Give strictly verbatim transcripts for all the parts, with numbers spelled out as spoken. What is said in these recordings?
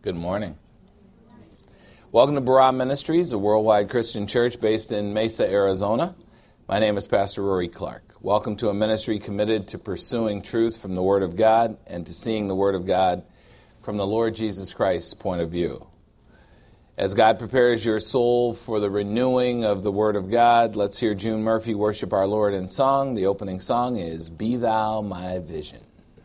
Good morning. Welcome to Barah Ministries, a worldwide Christian church based in Mesa, Arizona. My name is Pastor Rory Clark. Welcome to a ministry committed to pursuing truth from the Word of God and to seeing the Word of God from the Lord Jesus Christ's point of view. As God prepares your soul for the renewing of the Word of God, let's hear June Murphy worship our Lord in song. The opening song is Be Thou My Vision.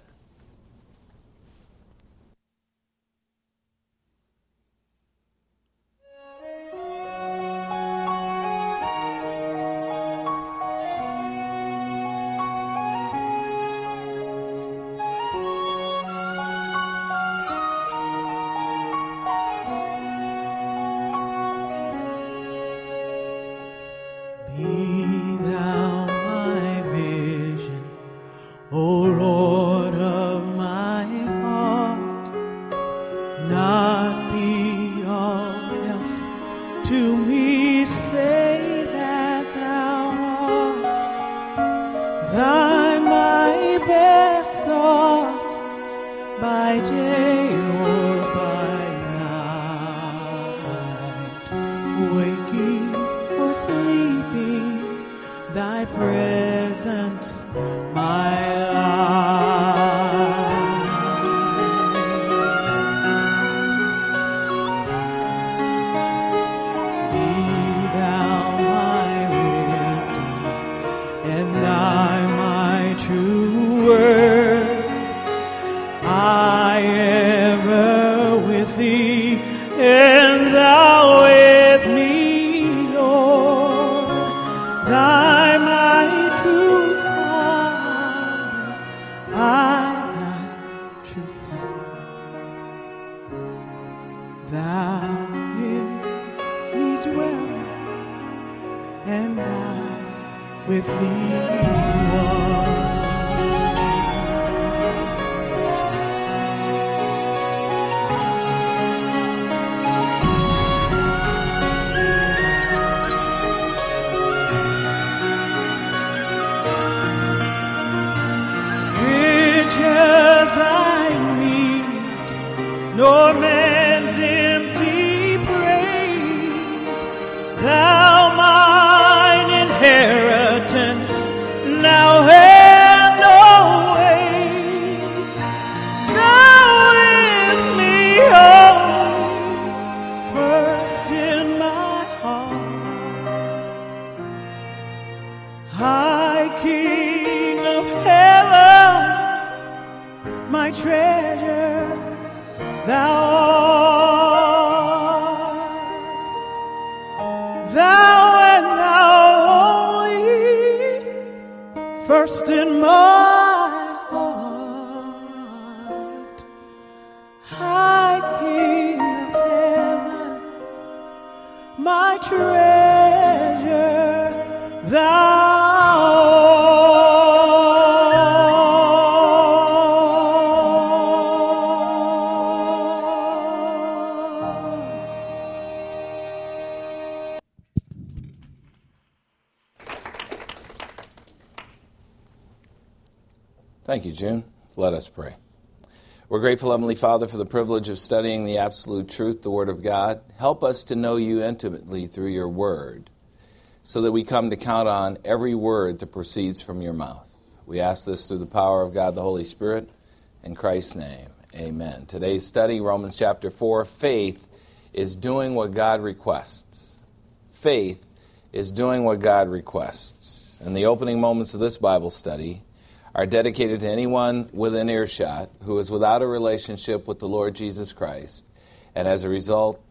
Thank you, June. Let us pray. We're grateful, Heavenly Father, for the privilege of studying the absolute truth, the Word of God. Help us to know you intimately through your Word, so that we come to count on every word that proceeds from your mouth. We ask this through the power of God the Holy Spirit. In Christ's name, amen. Today's study, Romans chapter four, faith is doing what God requests. Faith is doing what God requests. And the opening moments of this Bible study are dedicated to anyone within earshot who is without a relationship with the Lord Jesus Christ and as a result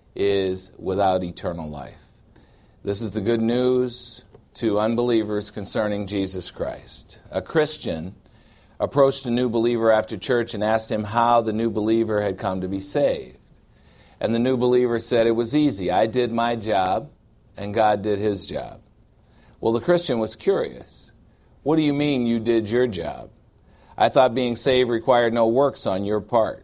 is without eternal life. This is the good news to unbelievers concerning Jesus Christ. A Christian approached a new believer after church and asked him how the new believer had come to be saved. And the new believer said, it was easy. I did my job and God did his job. Well, the Christian was curious. What do you mean you did your job? I thought being saved required no works on your part.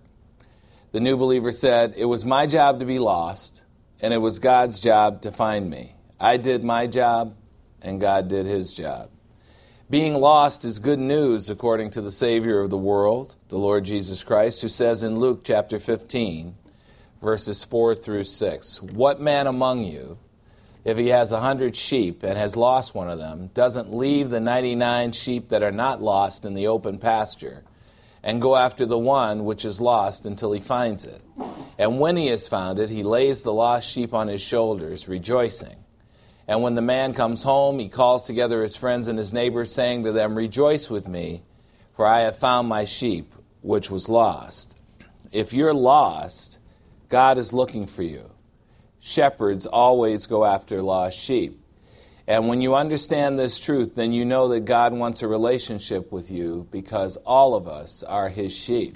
The new believer said, it was my job to be lost, and it was God's job to find me. I did my job, and God did his job. Being lost is good news according to the Savior of the world, the Lord Jesus Christ, who says in Luke chapter fifteen, verses four through six. What man among you, if he has a hundred sheep and has lost one of them, doesn't leave the ninety-nine sheep that are not lost in the open pasture and go after the one which is lost until he finds it? And when he has found it, he lays the lost sheep on his shoulders, rejoicing. And when the man comes home, he calls together his friends and his neighbors, saying to them, Rejoice with me, for I have found my sheep, which was lost. If you're lost, God is looking for you. Shepherds always go after lost sheep. And when you understand this truth, then you know that God wants a relationship with you, because all of us are his sheep.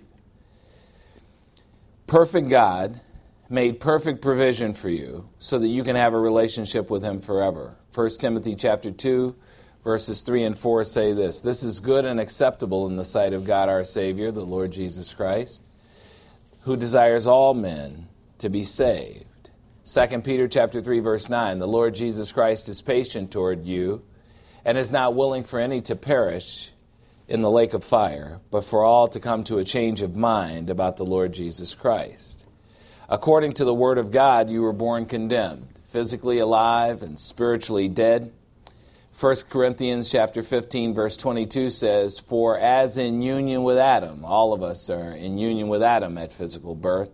Perfect God made perfect provision for you so that you can have a relationship with him forever. First Timothy chapter two, verses three and four say this, This is good and acceptable in the sight of God our Savior, the Lord Jesus Christ, who desires all men to be saved. Second Peter chapter three, verse nine, The Lord Jesus Christ is patient toward you and is not willing for any to perish in the lake of fire, but for all to come to a change of mind about the Lord Jesus Christ. According to the word of God, you were born condemned, physically alive and spiritually dead. First Corinthians chapter fifteen, verse twenty-two says, For as in union with Adam, all of us are in union with Adam at physical birth,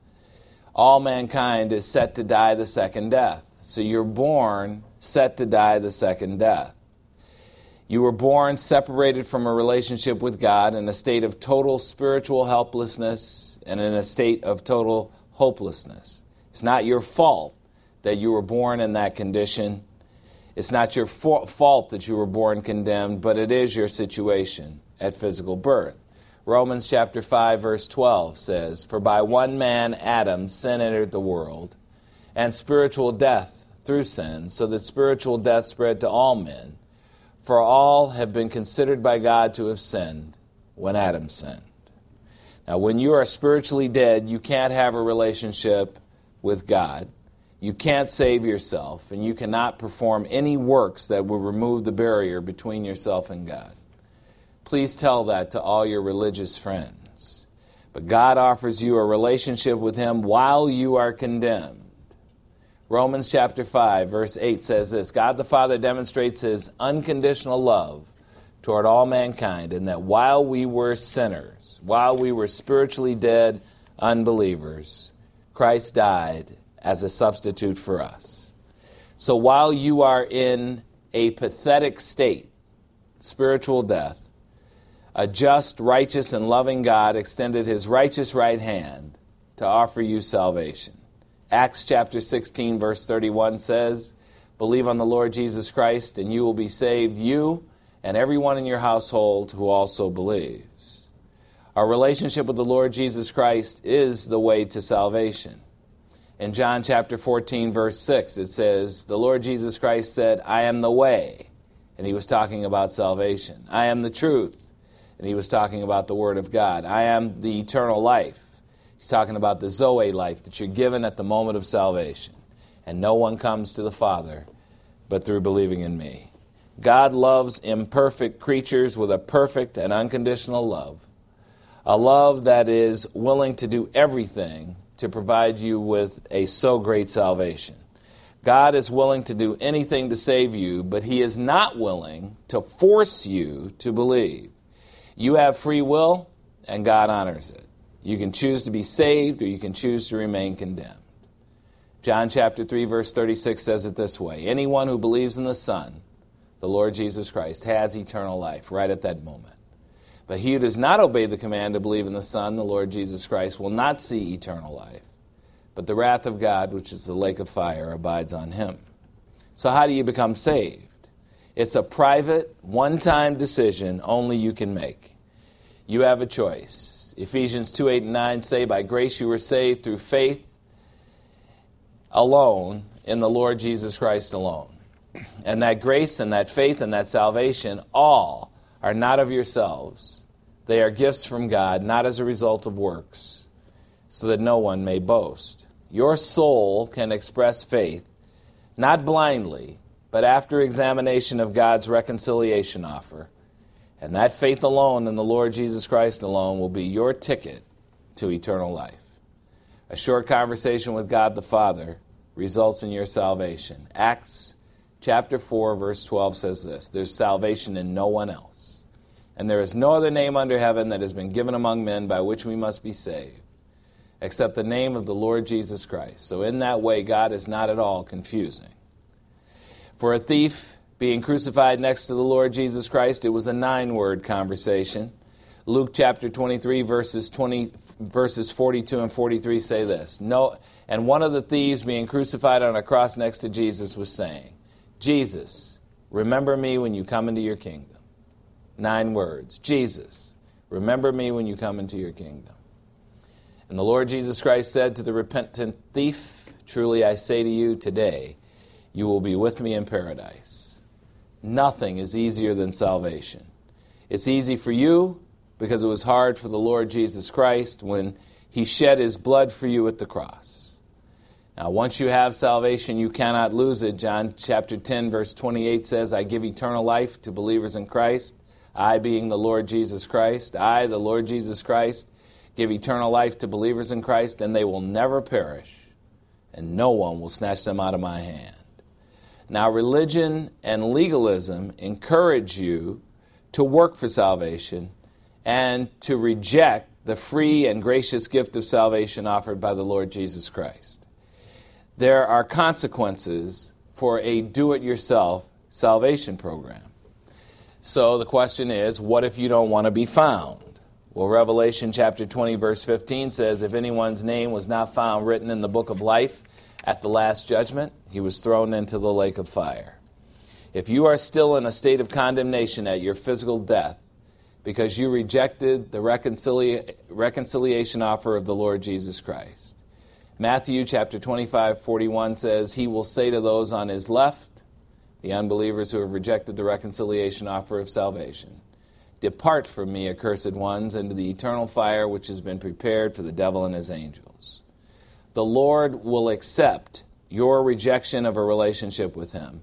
all mankind is set to die the second death. So you're born set to die the second death. You were born separated from a relationship with God in a state of total spiritual helplessness and in a state of total hopelessness. It's not your fault that you were born in that condition. It's not your fa- fault that you were born condemned, but it is your situation at physical birth. Romans chapter five, verse twelve says, For by one man, Adam, sin entered the world, and spiritual death through sin, so that spiritual death spread to all men. For all have been considered by God to have sinned when Adam sinned. Now, when you are spiritually dead, you can't have a relationship with God. You can't save yourself, and you cannot perform any works that will remove the barrier between yourself and God. Please tell that to all your religious friends. But God offers you a relationship with him while you are condemned. Romans chapter five, verse eight says this, God the Father demonstrates his unconditional love toward all mankind, in that while we were sinners, while we were spiritually dead unbelievers, Christ died as a substitute for us. So while you are in a pathetic state, spiritual death, a just, righteous, and loving God extended his righteous right hand to offer you salvation. Acts chapter sixteen, verse thirty-one says, Believe on the Lord Jesus Christ, and you will be saved, you and everyone in your household who also believes. Our relationship with the Lord Jesus Christ is the way to salvation. In John chapter fourteen, verse six, it says, The Lord Jesus Christ said, I am the way, and he was talking about salvation. I am the truth, and he was talking about the Word of God. I am the eternal life. He's talking about the Zoe life that you're given at the moment of salvation. And no one comes to the Father but through believing in me. God loves imperfect creatures with a perfect and unconditional love. A love that is willing to do everything to provide you with a so great salvation. God is willing to do anything to save you, but he is not willing to force you to believe. You have free will, and God honors it. You can choose to be saved, or you can choose to remain condemned. John chapter three, verse thirty-six says it this way, Anyone who believes in the Son, the Lord Jesus Christ, has eternal life right at that moment. But he who does not obey the command to believe in the Son, the Lord Jesus Christ, will not see eternal life, but the wrath of God, which is the lake of fire, abides on him. So how do you become saved? It's a private, one-time decision only you can make. You have a choice. Ephesians two, eight, and nine say, By grace you were saved through faith alone in the Lord Jesus Christ alone. And that grace and that faith and that salvation all are not of yourselves. They are gifts from God, not as a result of works, so that no one may boast. Your soul can express faith, not blindly, but after examination of God's reconciliation offer. And that faith alone in the Lord Jesus Christ alone will be your ticket to eternal life. A short conversation with God the Father results in your salvation. Acts chapter four, verse twelve says this, there's salvation in no one else. And there is no other name under heaven that has been given among men by which we must be saved, except the name of the Lord Jesus Christ. So in that way, God is not at all confusing. For a thief being crucified next to the Lord Jesus Christ, it was a nine-word conversation. Luke chapter twenty-three, verses twenty, verses forty-two and forty-three say this. No, and one of the thieves being crucified on a cross next to Jesus was saying, Jesus, remember me when you come into your kingdom. Nine words. Jesus, remember me when you come into your kingdom. And the Lord Jesus Christ said to the repentant thief, truly I say to you, today you will be with me in paradise. Nothing is easier than salvation. It's easy for you because it was hard for the Lord Jesus Christ when he shed his blood for you at the cross. Now, once you have salvation, you cannot lose it. John chapter ten, verse twenty-eight says, I give eternal life to believers in Christ, I being the Lord Jesus Christ. I, the Lord Jesus Christ, give eternal life to believers in Christ, and they will never perish, and no one will snatch them out of my hand. Now, religion and legalism encourage you to work for salvation and to reject the free and gracious gift of salvation offered by the Lord Jesus Christ. There are consequences for a do-it-yourself salvation program. So the question is, what if you don't want to be found? Well, Revelation chapter twenty, verse fifteen says, if anyone's name was not found written in the book of life at the last judgment, he was thrown into the lake of fire. If you are still in a state of condemnation at your physical death because you rejected the reconcilia- reconciliation offer of the Lord Jesus Christ, Matthew chapter twenty-five, forty-one says, he will say to those on his left, the unbelievers who have rejected the reconciliation offer of salvation, depart from me, accursed ones, into the eternal fire which has been prepared for the devil and his angels. The Lord will accept your rejection of a relationship with him.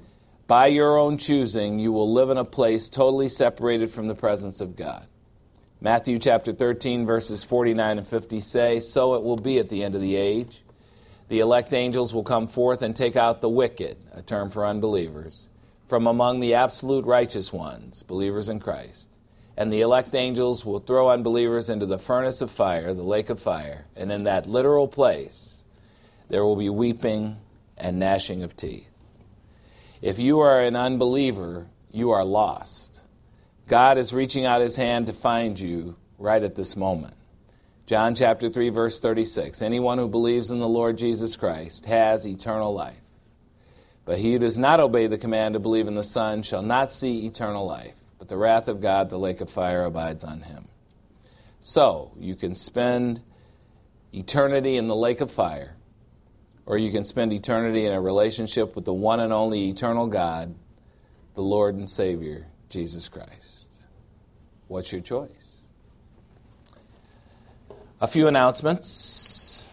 By your own choosing, you will live in a place totally separated from the presence of God. Matthew chapter thirteen, verses forty-nine and fifty say, so it will be at the end of the age. The elect angels will come forth and take out the wicked, a term for unbelievers, from among the absolute righteous ones, believers in Christ. And the elect angels will throw unbelievers into the furnace of fire, the lake of fire. And in that literal place, there will be weeping and gnashing of teeth. If you are an unbeliever, you are lost. God is reaching out his hand to find you right at this moment. John chapter three, verse thirty-six, anyone who believes in the Lord Jesus Christ has eternal life. But he who does not obey the command to believe in the Son shall not see eternal life, but the wrath of God, the lake of fire, abides on him. So, you can spend eternity in the lake of fire, or you can spend eternity in a relationship with the one and only eternal God, the Lord and Savior, Jesus Christ. What's your choice? A few announcements.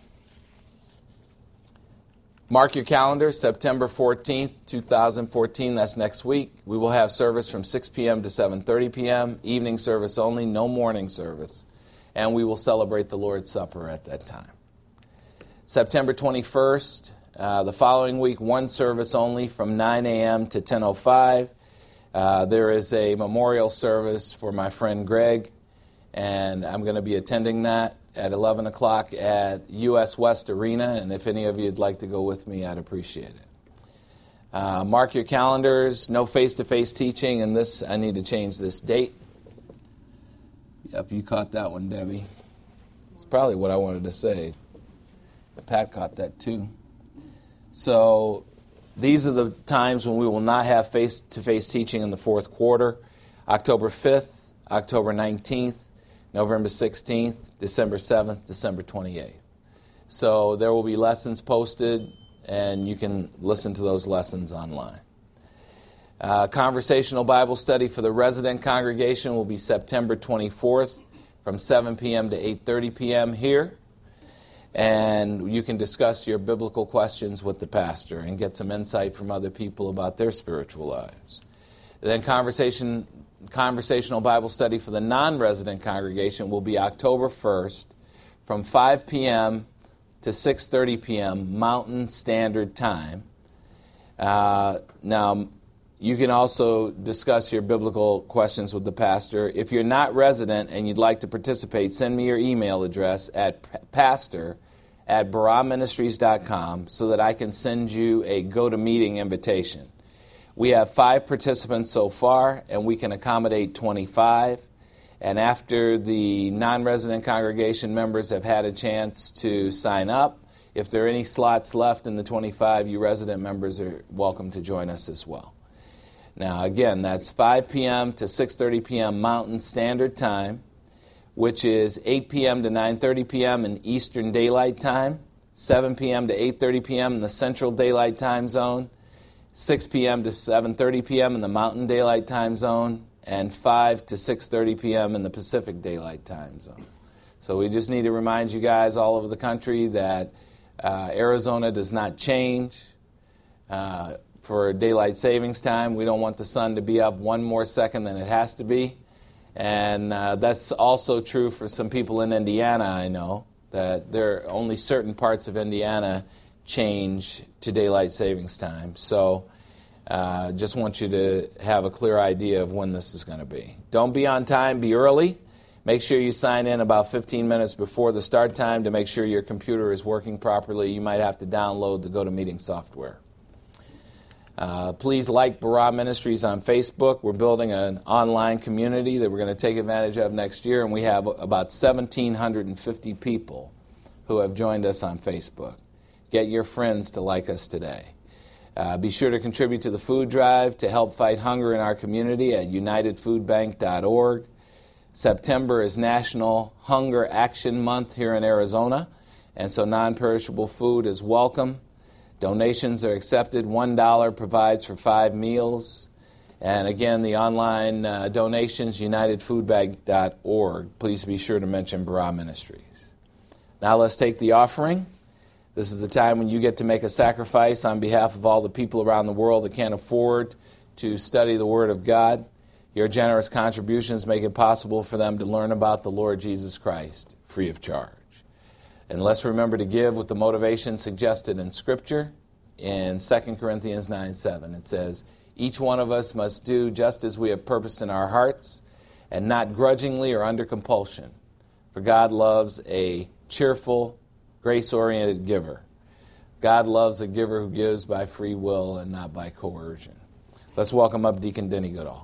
Mark your calendar, September fourteenth, twenty fourteen, that's next week. We will have service from six p.m. to seven thirty p.m., evening service only, no morning service. And we will celebrate the Lord's Supper at that time. September twenty-first, uh, the following week, one service only from nine a.m. to ten oh five. Uh, there is a memorial service for my friend Greg, and I'm going to be attending that at eleven o'clock at U S West Arena, and if any of you would like to go with me, I'd appreciate it. Uh, mark your calendars, no face-to-face teaching, and this, I need to change this date. Yep, you caught that one, Debbie. It's probably what I wanted to say. But Pat caught that too. So these are the times when we will not have face-to-face teaching in the fourth quarter. October fifth, October nineteenth, November sixteenth, December seventh, December twenty-eighth. So there will be lessons posted, and you can listen to those lessons online. Uh, conversational Bible study for the resident congregation will be September twenty-fourth from seven p.m. to eight thirty p.m. here. And you can discuss your biblical questions with the pastor and get some insight from other people about their spiritual lives. And then conversation, conversational Bible study for the non-resident congregation will be October first from five p.m. to six thirty p.m. Mountain Standard Time. Uh, now, you can also discuss your biblical questions with the pastor. If you're not resident and you'd like to participate, send me your email address at pastor at barah ministries dot com so that I can send you a go-to-meeting invitation. We have five participants so far, and we can accommodate twenty-five. And after the non-resident congregation members have had a chance to sign up, if there are any slots left in the twenty-five, you resident members are welcome to join us as well. Now, again, that's five p.m. to six thirty p.m. Mountain Standard Time, which is eight p.m. to nine thirty p.m. in Eastern Daylight Time, seven p.m. to eight thirty p.m. in the Central Daylight Time Zone, six p.m. to seven thirty p.m. in the Mountain Daylight Time Zone, and five to six thirty p.m. in the Pacific Daylight Time Zone. So we just need to remind you guys all over the country that uh, Arizona does not change uh, for daylight savings time. We don't want the sun to be up one more second than it has to be. And uh, that's also true for some people in Indiana, I know, that there are only certain parts of Indiana change to daylight savings time. So uh, just want you to have a clear idea of when this is going to be. Don't be on time, be early. Make sure you sign in about fifteen minutes before the start time to make sure your computer is working properly. You might have to download the GoToMeeting software. Uh, please like Barah Ministries on Facebook. We're building an online community that we're going to take advantage of next year, and we have about one thousand seven hundred fifty people who have joined us on Facebook. Get your friends to like us today. Uh, be sure to contribute to the food drive to help fight hunger in our community at united food bank dot org. September is National Hunger Action Month here in Arizona, and so non-perishable food is welcome. Donations are accepted. One dollar provides for five meals. And again, the online uh, donations, united food bank dot org. Please be sure to mention Barah Ministries. Now let's take the offering. This is the time when you get to make a sacrifice on behalf of all the people around the world that can't afford to study the Word of God. Your generous contributions make it possible for them to learn about the Lord Jesus Christ free of charge. And let's remember to give with the motivation suggested in Scripture in Second Corinthians nine seven. It says, each one of us must do just as we have purposed in our hearts, and not grudgingly or under compulsion. For God loves a cheerful, grace-oriented giver. God loves a giver who gives by free will and not by coercion. Let's welcome up Deacon Denny Goodall.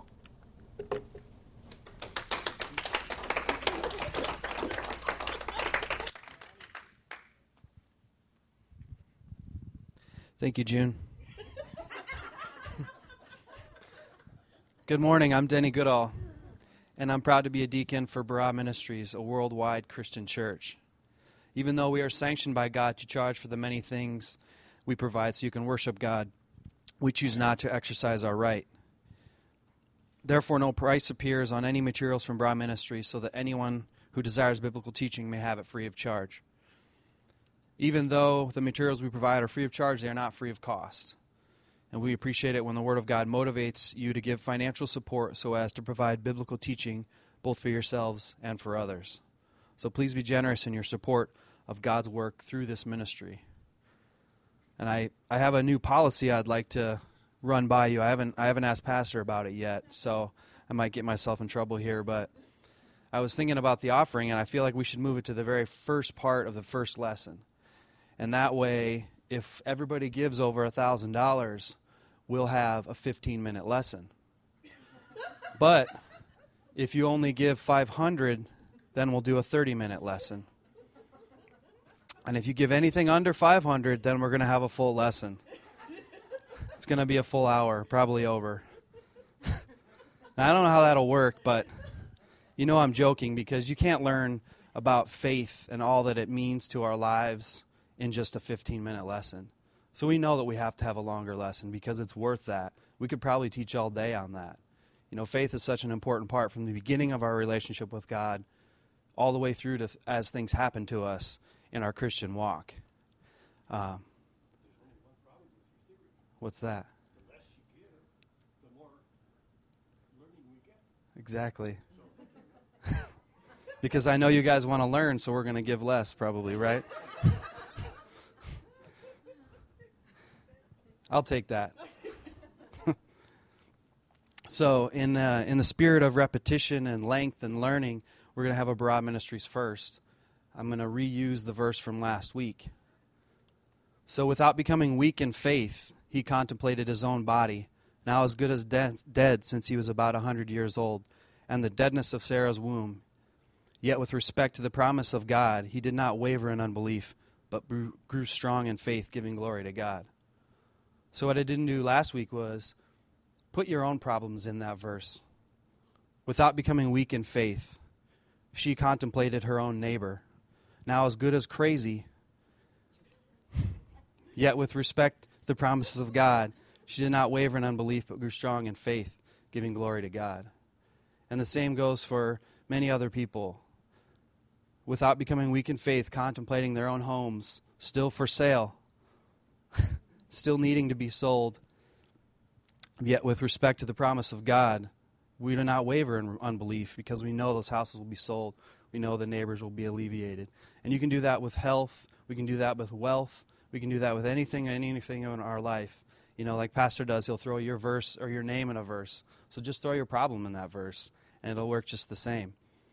Thank you, June. Good morning, I'm Denny Goodall, and I'm proud to be a deacon for Barah Ministries, a worldwide Christian church. Even though we are sanctioned by God to charge for the many things we provide so you can worship God, we choose not to exercise our right. Therefore, no price appears on any materials from Barah Ministries so that anyone who desires biblical teaching may have it free of charge. Even though the materials we provide are free of charge, they are not free of cost. And we appreciate it when the Word of God motivates you to give financial support so as to provide biblical teaching both for yourselves and for others. So please be generous in your support of God's work through this ministry. And I, I have a new policy I'd like to run by you. I haven't I haven't asked Pastor about it yet, so I might get myself in trouble here, but I was thinking about the offering, and I feel like we should move it to the very first part of the first lesson. And that way, if everybody gives over one thousand dollars, we'll have a fifteen-minute lesson. But if you only give five hundred dollars, then we'll do a thirty-minute lesson. And if you give anything under five hundred dollars, then we're going to have a full lesson. It's going to be a full hour, probably over. Now, I don't know how that'll work, but you know I'm joking, because you can't learn about faith and all that it means to our lives in just a fifteen-minute lesson. So we know that we have to have a longer lesson because it's worth that. We could probably teach all day on that. You know, faith is such an important part from the beginning of our relationship with God all the way through to th- as things happen to us in our Christian walk. Um, what's that? The less you give, the more learning we get. Exactly. Because I know you guys want to learn, so we're going to give less probably, right? I'll take that. So in uh, in the spirit of repetition and length and learning, we're going to have a Barah Ministries first. I'm going to reuse the verse from last week. So without becoming weak in faith, he contemplated his own body, now as good as de- dead since he was about a hundred years old, and the deadness of Sarah's womb. Yet with respect to the promise of God, he did not waver in unbelief, but grew, grew strong in faith, giving glory to God. So what I didn't do last week was put your own problems in that verse. Without becoming weak in faith, she contemplated her own neighbor, now as good as crazy. Yet with respect to the promises of God, she did not waver in unbelief, but grew strong in faith, giving glory to God. And the same goes for many other people. Without becoming weak in faith, contemplating their own homes, still for sale, still needing to be sold. Yet with respect to the promise of God, we do not waver in unbelief because we know those houses will be sold. We know the neighbors will be alleviated. And you can do that with health. We can do that with wealth. We can do that with anything, anything in our life. You know, like Pastor does, he'll throw your verse or your name in a verse. So just throw your problem in that verse, and it'll work just the same.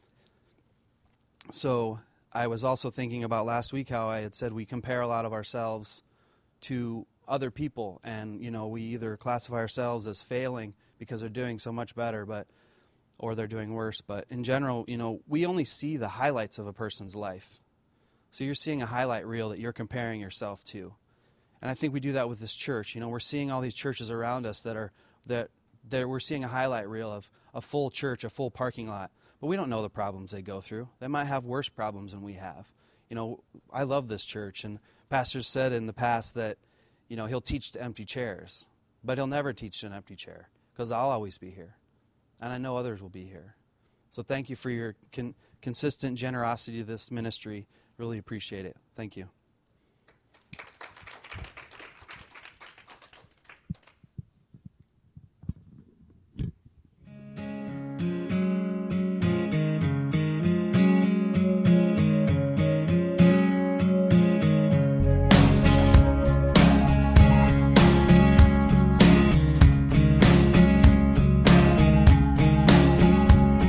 So I was also thinking about last week how I had said we compare a lot of ourselves to other people, and you know we either classify ourselves as failing because they're doing so much better, but or they're doing worse. But in general, you know, we only see the highlights of a person's life. So you're seeing a highlight reel that you're comparing yourself to, and I think we do that with this church. You know, we're seeing all these churches around us that are that that we're seeing a highlight reel of a full church, a full parking lot. But we don't know the problems they go through. They might have worse problems than we have. You know, I love this church, and pastors said in the past that, you know, he'll teach to empty chairs, but he'll never teach to an empty chair because I'll always be here, and I know others will be here. So thank you for your con- consistent generosity to this ministry. Really appreciate it. Thank you.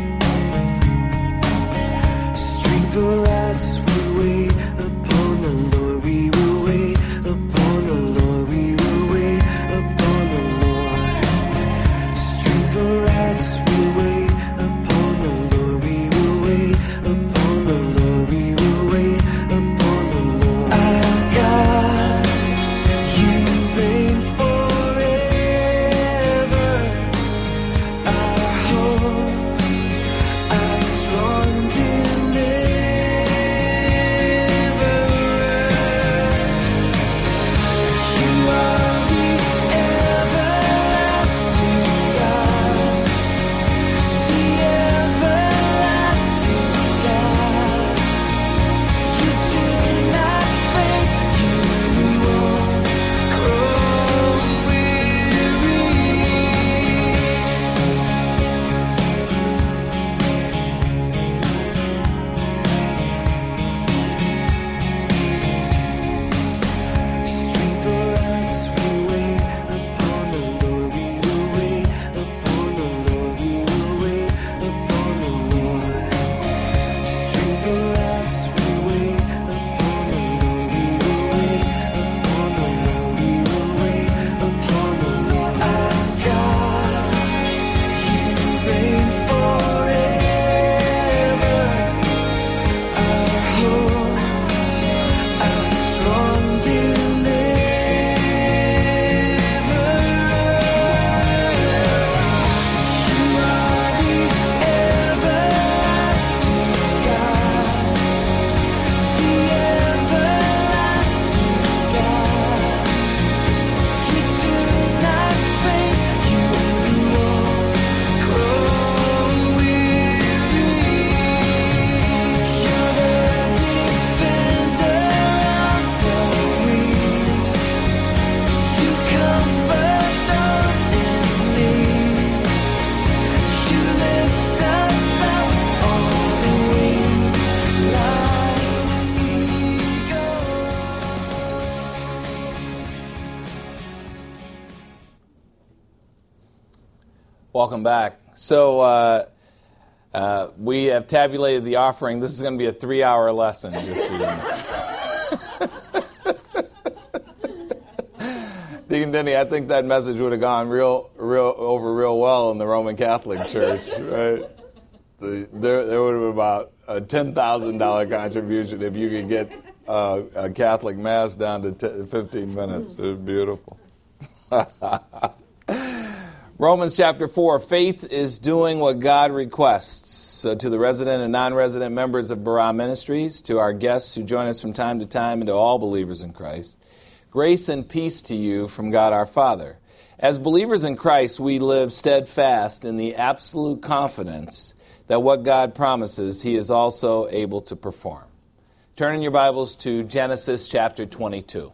For us we wait upon the Lord. Welcome back. So uh, uh, we have tabulated the offering. This is going to be a three-hour lesson, just so you know. Deacon Denny, I think that message would have gone real, real over real well in the Roman Catholic Church, right? The, there, there would have been about a ten thousand dollars contribution if you could get uh, a Catholic Mass down to t- fifteen minutes. It was beautiful. Romans chapter four, faith is doing what God requests. So to the resident and non-resident members of Barah Ministries, to our guests who join us from time to time, and to all believers in Christ, grace and peace to you from God our Father. As believers in Christ, we live steadfast in the absolute confidence that what God promises, He is also able to perform. Turn in your Bibles to Genesis chapter twenty-two.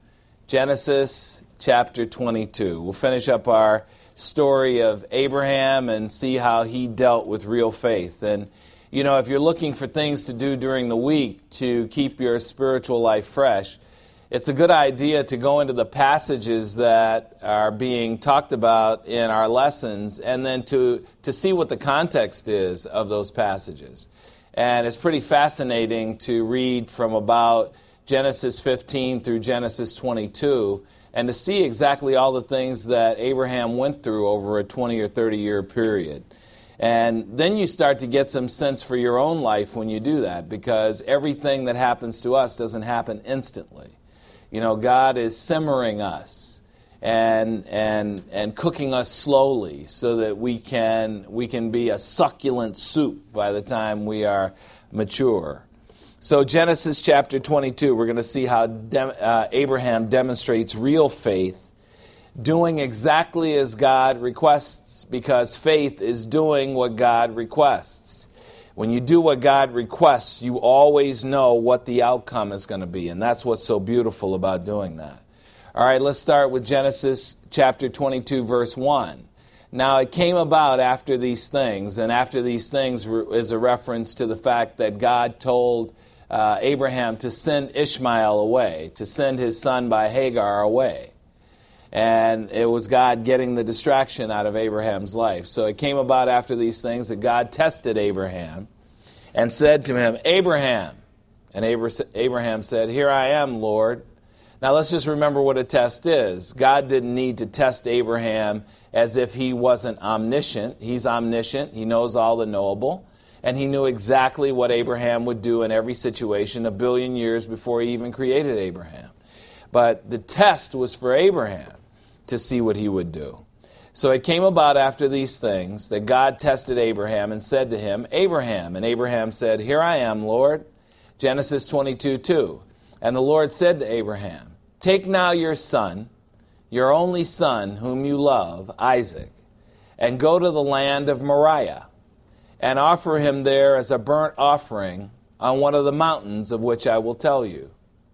Genesis chapter twenty-two. We'll finish up our story of Abraham and see how he dealt with real faith. And, you know, if you're looking for things to do during the week to keep your spiritual life fresh, it's a good idea to go into the passages that are being talked about in our lessons and then to, to see what the context is of those passages. And it's pretty fascinating to read from about Genesis fifteen through Genesis twenty-two and to see exactly all the things that Abraham went through over a twenty or thirty year period. And then you start to get some sense for your own life when you do that, because everything that happens to us doesn't happen instantly. You know, God is simmering us and and and cooking us slowly so that we can we can be a succulent soup by the time we are mature. So Genesis chapter twenty-two, we're going to see how dem- uh, Abraham demonstrates real faith, doing exactly as God requests, because faith is doing what God requests. When you do what God requests, you always know what the outcome is going to be, and that's what's so beautiful about doing that. All right, let's start with Genesis chapter twenty-two, verse one. Now it came about after these things, and after these things is a reference to the fact that God told Uh, Abraham to send Ishmael away, to send his son by Hagar away. And it was God getting the distraction out of Abraham's life. So it came about after these things that God tested Abraham and said to him, Abraham. And Abraham said, here I am, Lord. Now let's just remember what a test is. God didn't need to test Abraham as if he wasn't omniscient. He's omniscient. He knows all the knowable. And he knew exactly what Abraham would do in every situation a billion years before he even created Abraham. But the test was for Abraham to see what he would do. So it came about after these things that God tested Abraham and said to him, Abraham. And Abraham said, here I am, Lord. Genesis twenty-two, two. And the Lord said to Abraham, take now your son, your only son whom you love, Isaac, and go to the land of Moriah, and offer him there as a burnt offering on one of the mountains of which I will tell you.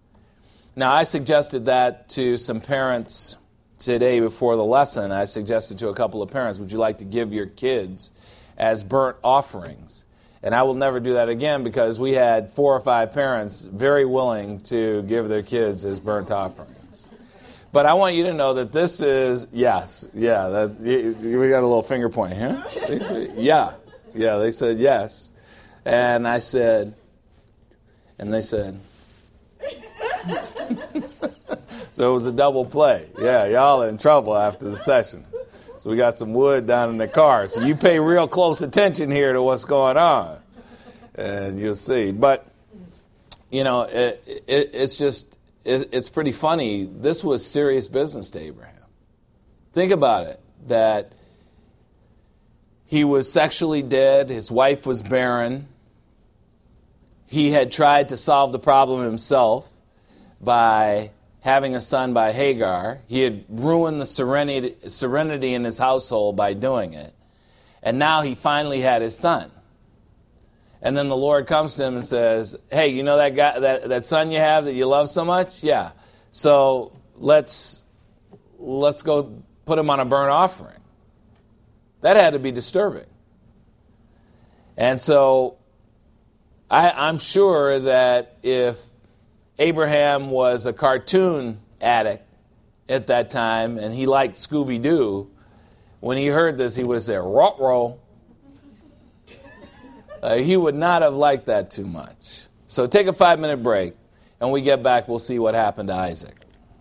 Now, I suggested that to some parents today before the lesson. I suggested to a couple of parents, would you like to give your kids as burnt offerings? And I will never do that again, because we had four or five parents very willing to give their kids as burnt offerings. But I want you to know that this is, yes, yeah, that, we got a little finger point here. Yeah. Yeah, they said yes. And I said, and they said, so it was a double play. Yeah, y'all are in trouble after the session. So we got some wood down in the car. So you pay real close attention here to what's going on. And you'll see. But, you know, it, it, it's just, it, it's pretty funny. This was serious business to Abraham. Think about it, that he was sexually dead. His wife was barren. He had tried to solve the problem himself by having a son by Hagar. He had ruined the serenity, serenity in his household by doing it. And now he finally had his son. And then the Lord comes to him and says, hey, you know that guy, that, that son you have that you love so much? Yeah. So let's let's go put him on a burnt offering. That had to be disturbing. And so I, I'm sure that if Abraham was a cartoon addict at that time and he liked Scooby-Doo, when he heard this, he would have said, "Rot roll." Uh, he would not have liked that too much. So take a five-minute break, and when we get back, we'll see what happened to Isaac.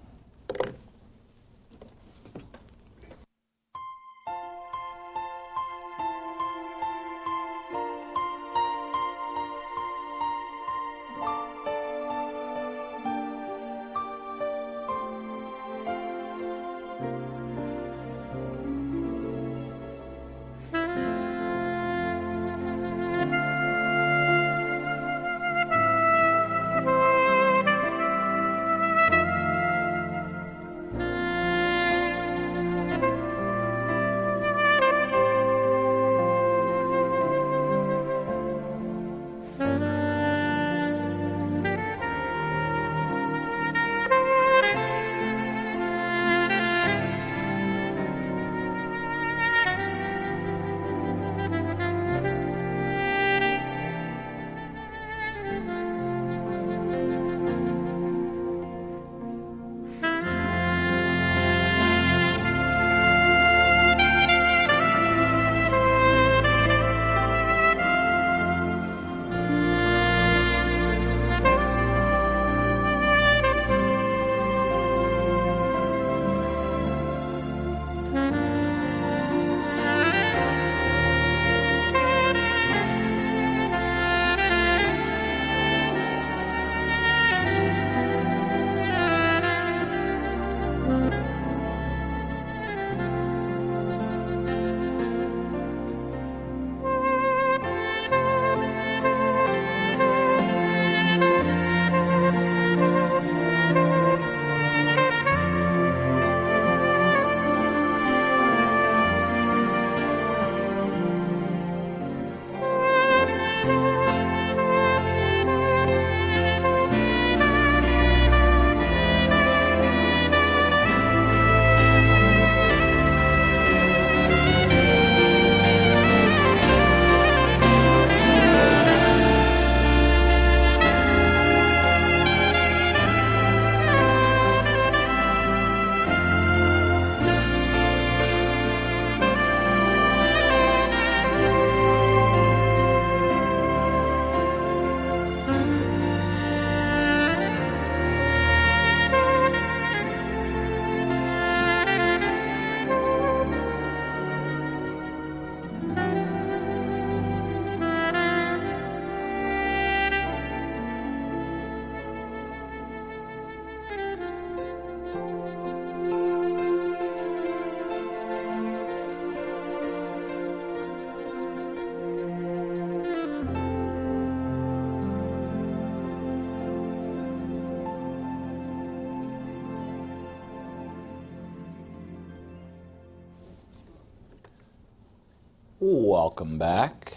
Welcome back.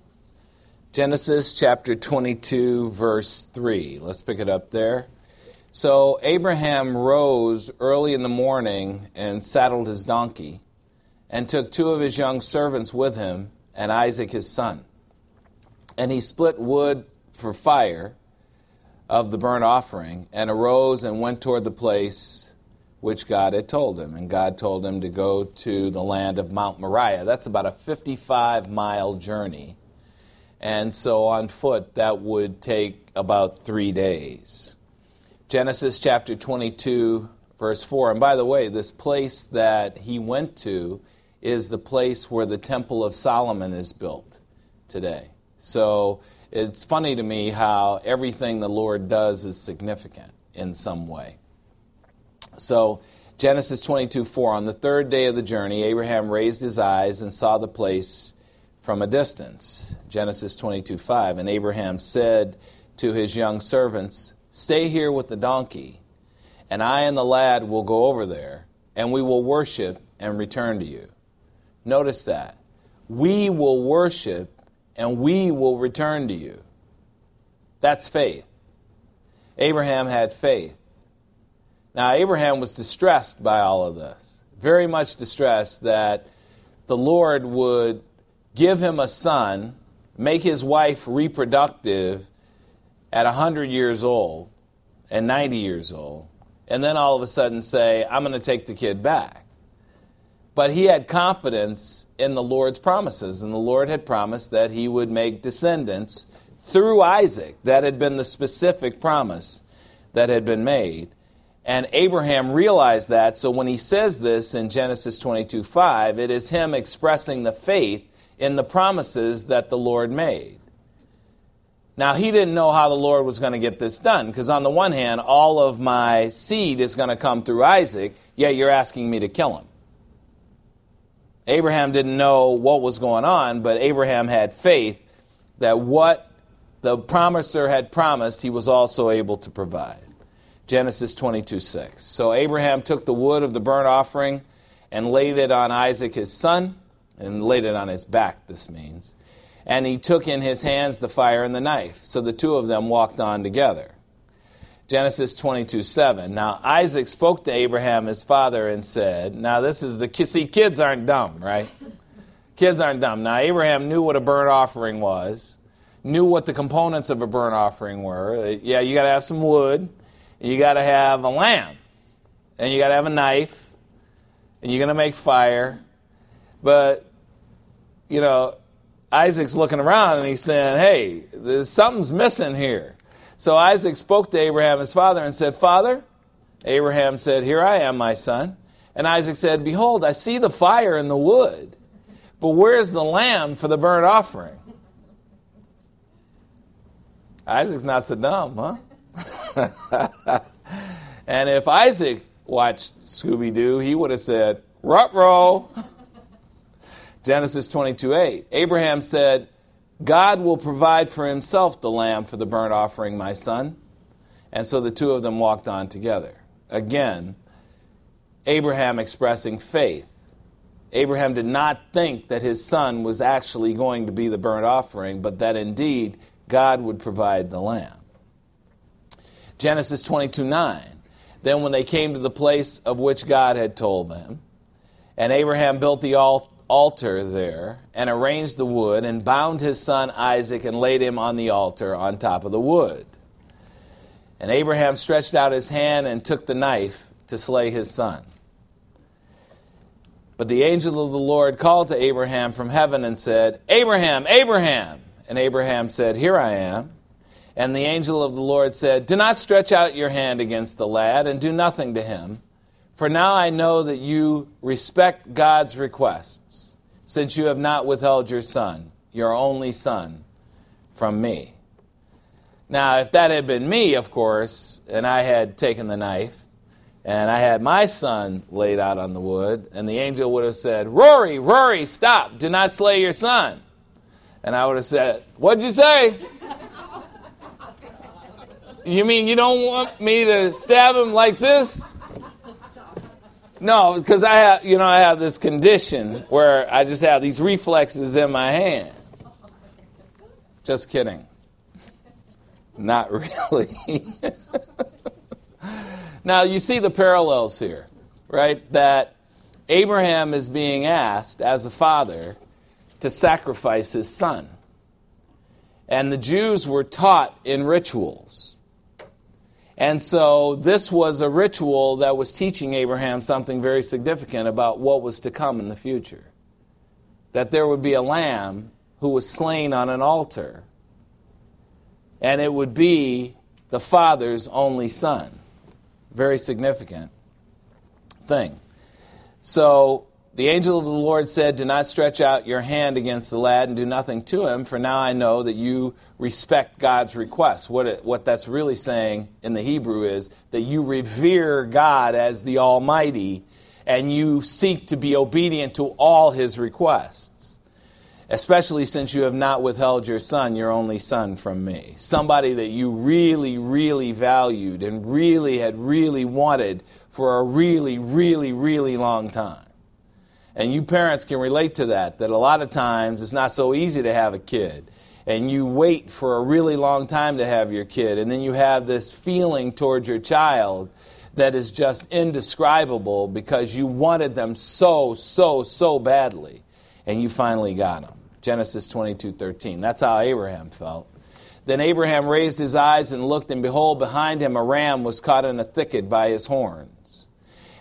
Genesis chapter twenty-two, verse three. Let's pick it up there. So Abraham rose early in the morning and saddled his donkey, and took two of his young servants with him, and Isaac his son. And he split wood for fire of the burnt offering, and arose and went toward the place which God had told him. And God told him to go to the land of Mount Moriah. That's about a fifty-five mile journey. And so on foot, that would take about three days. Genesis chapter twenty-two, verse four. And by the way, this place that he went to is the place where the Temple of Solomon is built today. So it's funny to me how everything the Lord does is significant in some way. So Genesis twenty-two, four. On the third day of the journey, Abraham raised his eyes and saw the place from a distance. Genesis twenty-two, five. And Abraham said to his young servants, "Stay here with the donkey, and I and the lad will go over there, and we will worship and return to you." Notice that. We will worship and we will return to you. That's faith. Abraham had faith. Now, Abraham was distressed by all of this, very much distressed that the Lord would give him a son, make his wife reproductive at one hundred years old and ninety years old, and then all of a sudden say, "I'm going to take the kid back." But he had confidence in the Lord's promises, and the Lord had promised that he would make descendants through Isaac. That had been the specific promise that had been made. And Abraham realized that, so when he says this in Genesis twenty-two five, it is him expressing the faith in the promises that the Lord made. Now, he didn't know how the Lord was going to get this done, because on the one hand, all of my seed is going to come through Isaac, yet you're asking me to kill him. Abraham didn't know what was going on, but Abraham had faith that what the promiser had promised, he was also able to provide. Genesis twenty-two six. So Abraham took the wood of the burnt offering and laid it on Isaac his son, and laid it on his back, this means. And he took in his hands the fire and the knife. So the two of them walked on together. Genesis twenty-two seven. Now Isaac spoke to Abraham his father and said, now this is the, see, kids aren't dumb, right? Kids aren't dumb. Now Abraham knew what a burnt offering was, knew what the components of a burnt offering were. Yeah, you got to have some wood, you got to have a lamb, and you got to have a knife, and you're going to make fire. But, you know, Isaac's looking around and he's saying, hey, there's something's missing here. So Isaac spoke to Abraham, his father, and said, Father? Abraham said, here I am, my son. And Isaac said, behold, I see the fire and the wood, but where's the lamb for the burnt offering? Isaac's not so dumb, huh? And if Isaac watched Scooby-Doo, he would have said, ruh-roh. Genesis twenty-two eight. Abraham said, God will provide for himself the lamb for the burnt offering, my son. And so the two of them walked on together. Again, Abraham expressing faith. Abraham did not think that his son was actually going to be the burnt offering, but that indeed God would provide the lamb. Genesis twenty-two nine. Then when they came to the place of which God had told them, and Abraham built the altar there, and arranged the wood, and bound his son Isaac, and laid him on the altar on top of the wood. And Abraham stretched out his hand and took the knife to slay his son. But the angel of the Lord called to Abraham from heaven and said, Abraham, Abraham! And Abraham said, here I am. And the angel of the Lord said, do not stretch out your hand against the lad, and do nothing to him. For now I know that you respect God's requests, since you have not withheld your son, your only son, from me. Now, if that had been me, of course, and I had taken the knife, and I had my son laid out on the wood, and the angel would have said, Rory, Rory, stop, do not slay your son. And I would have said, what'd you say? You mean you don't want me to stab him like this? No, because I have, you know, I have this condition where I just have these reflexes in my hand. Just kidding. Not really. Now, you see the parallels here, right? That Abraham is being asked, as a father, to sacrifice his son. And the Jews were taught in rituals. And so this was a ritual that was teaching Abraham something very significant about what was to come in the future. That there would be a lamb who was slain on an altar. And it would be the father's only son. Very significant thing. So the angel of the Lord said, do not stretch out your hand against the lad and do nothing to him, for now I know that you respect God's request. What it, what that's really saying in the Hebrew is that you revere God as the Almighty and you seek to be obedient to all his requests, especially since you have not withheld your son, your only son, from me. Somebody that you really, really valued and really had really wanted for a really, really, really long time. And you parents can relate to that, that a lot of times it's not so easy to have a kid. And you wait for a really long time to have your kid. And then you have this feeling towards your child that is just indescribable because you wanted them so, so, so badly. And you finally got them. Genesis twenty-two thirteen. That's how Abraham felt. Then Abraham raised his eyes and looked, and behold, behind him a ram was caught in a thicket by his horns.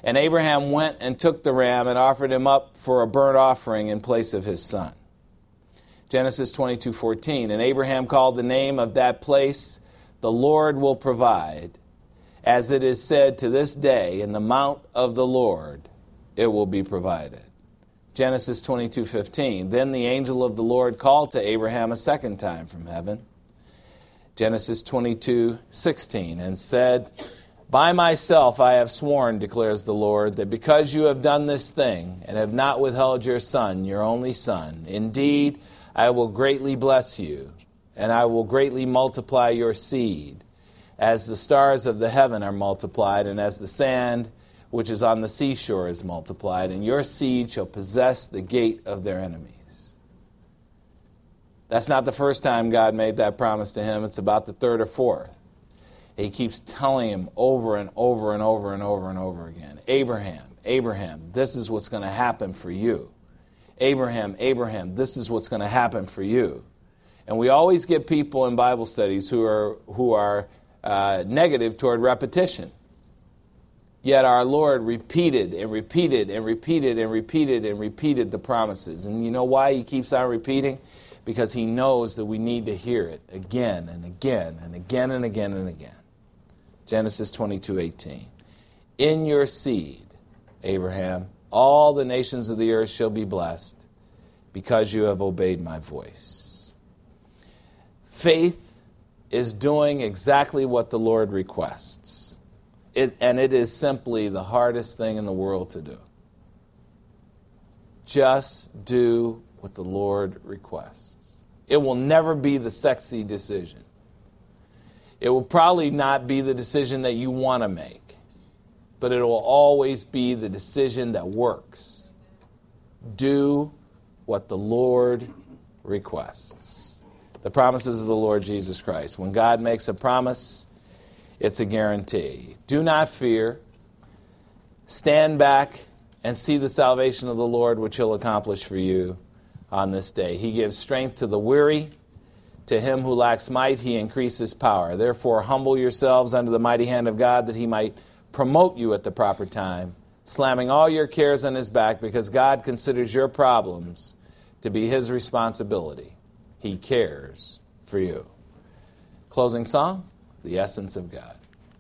And Abraham went and took the ram and offered him up for a burnt offering in place of his son. Genesis twenty-two fourteen, and Abraham called the name of that place, the Lord will provide. As it is said to this day, in the mount of the Lord it will be provided. Genesis twenty-two fifteen, then the angel of the Lord called to Abraham a second time from heaven. Genesis twenty-two sixteen, and said, by myself I have sworn, declares the Lord, that because you have done this thing and have not withheld your son, your only son, indeed I will greatly bless you, and I will greatly multiply your seed, as the stars of the heaven are multiplied, and as the sand which is on the seashore is multiplied, and your seed shall possess the gate of their enemies. That's not the first time God made that promise to him. It's about the third or fourth. He keeps telling him over and over and over and over and over again, Abraham, Abraham, this is what's going to happen for you. Abraham, Abraham, this is what's going to happen for you. And we always get people in Bible studies who are who are uh, negative toward repetition. Yet our Lord repeated and repeated and repeated and repeated and repeated the promises. And you know why he keeps on repeating? Because he knows that we need to hear it again and again and again and again and again. Genesis twenty-two eighteen. In your seed, Abraham, all the nations of the earth shall be blessed because you have obeyed my voice. Faith is doing exactly what the Lord requests. It, and it is simply the hardest thing in the world to do. Just do what the Lord requests. It will never be the sexy decision. It will probably not be the decision that you want to make, but it will always be the decision that works. Do what the Lord requests. The promises of the Lord Jesus Christ. When God makes a promise, it's a guarantee. Do not fear. Stand back and see the salvation of the Lord, which he'll accomplish for you on this day. He gives strength to the weary. To him who lacks might, he increases power. Therefore, humble yourselves under the mighty hand of God, that he might promote you at the proper time, slamming all your cares on his back, because God considers your problems to be his responsibility. He cares for you. Closing song, The Essence of God.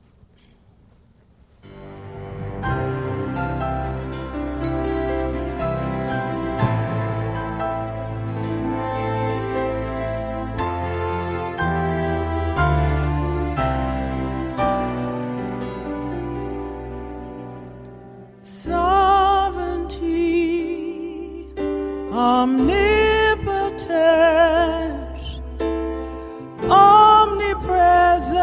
Omnipotence, omnipresence,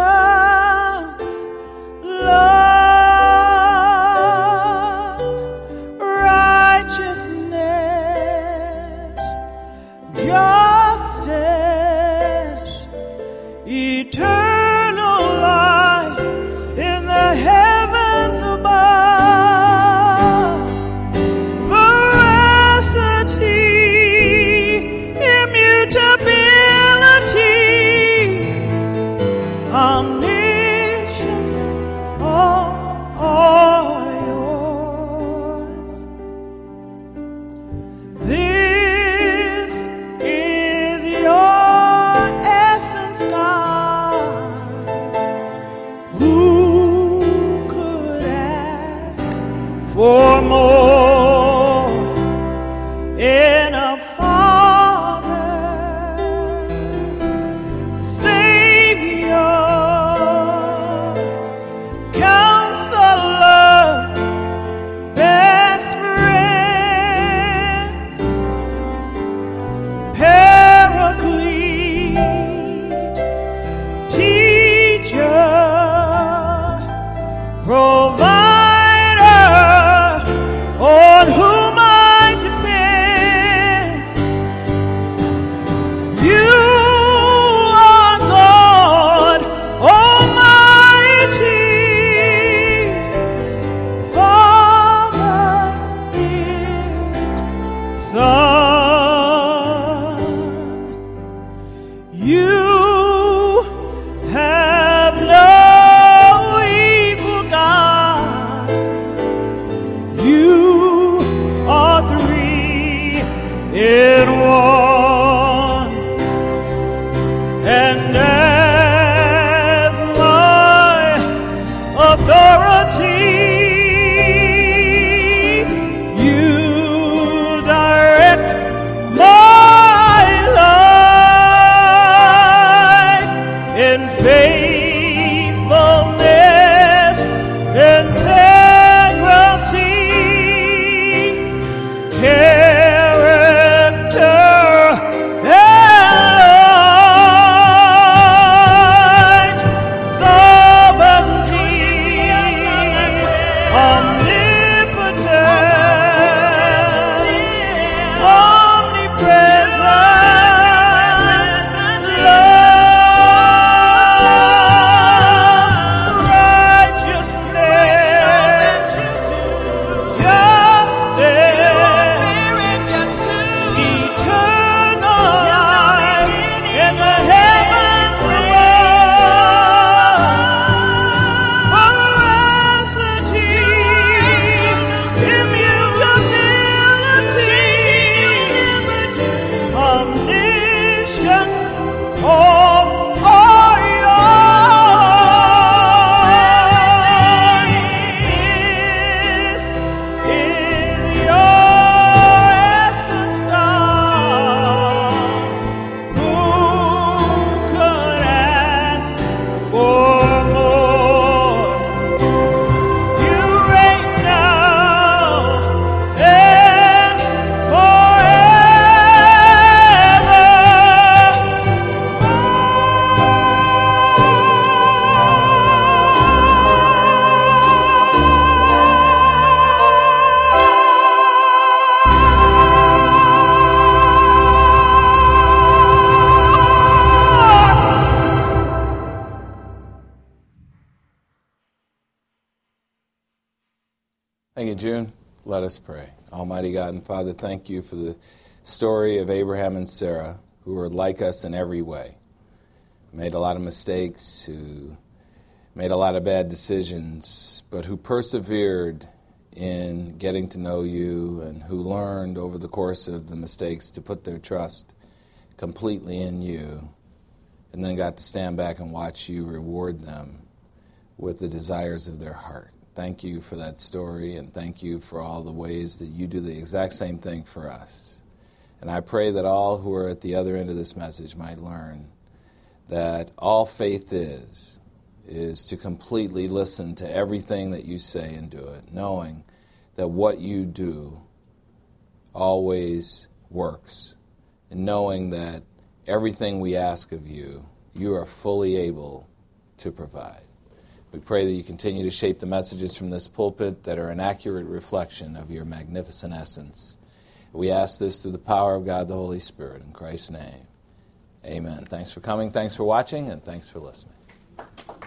love, righteousness, justice, eternal life in the heavens above, veracity, omniscience, all are yours. This is your essence, God. Who could ask for more in a Father, Savior, and as my authority, you direct my life in faithfulness, integrity, character, and sovereignty, omnipotence, omnipresence, love, righteousness, justice, eternal life in the heavens above, veracity, immutability, omniscience, all are yours. This is your essence, God. Who could ask for more? You reign now and Thank you, June. Let us pray. Almighty God and Father, thank you for the story of Abraham and Sarah, who were like us in every way. Made a lot of mistakes, who made a lot of bad decisions, but who persevered in getting to know you and who learned over the course of the mistakes to put their trust completely in you, and then got to stand back and watch you reward them with the desires of their heart. Thank you for that story, and thank you for all the ways that you do the exact same thing for us. And I pray that all who are at the other end of this message might learn that all faith is, is to completely listen to everything that you say and do it, knowing that what you do always works, and knowing that everything we ask of you, you are fully able to provide. We pray that you continue to shape the messages from this pulpit that are an accurate reflection of your magnificent essence. We ask this through the power of God the Holy Spirit. In Christ's name, amen. Thanks for coming, thanks for watching, and thanks for listening.